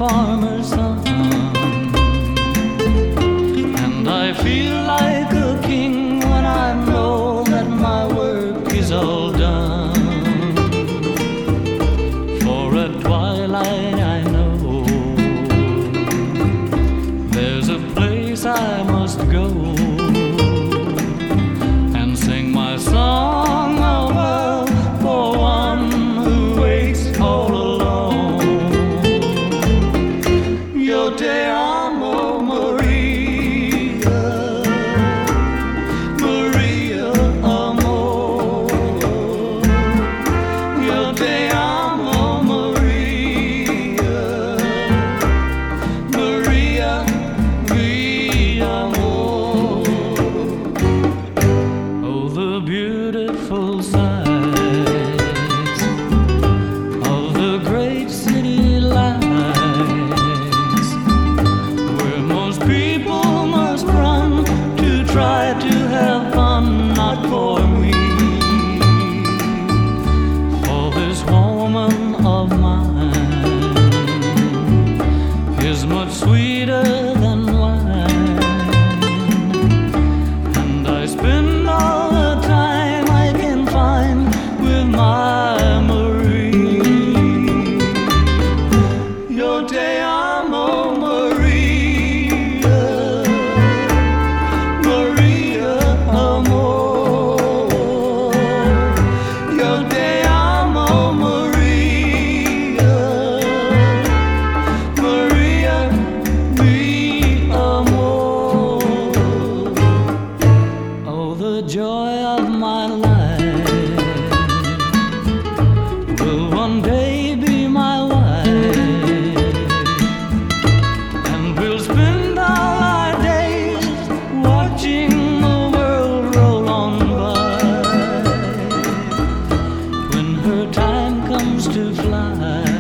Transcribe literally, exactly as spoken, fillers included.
farmer's son. And I feel like a king when I know that my work is all done. For at twilight I know there's a place I must go and sing my song of love for one who waits all alone. Yo te amo, Maria, Maria, amor. Yo te amo, Maria, Maria, mi amor. Oh, the beautiful sights of the great city lights, where most people must run to try to have fun, not for me. For this woman of mine is much sweeter than wine, and I spend all the time I can find with my Marie. Yo te amo, Maria, Maria, amor. Yo te amo, Maria, Maria, mi amor. Oh, the joy of my life will one day be my wife, and we'll spend all our days watching the world roll on by. When her time comes to fly,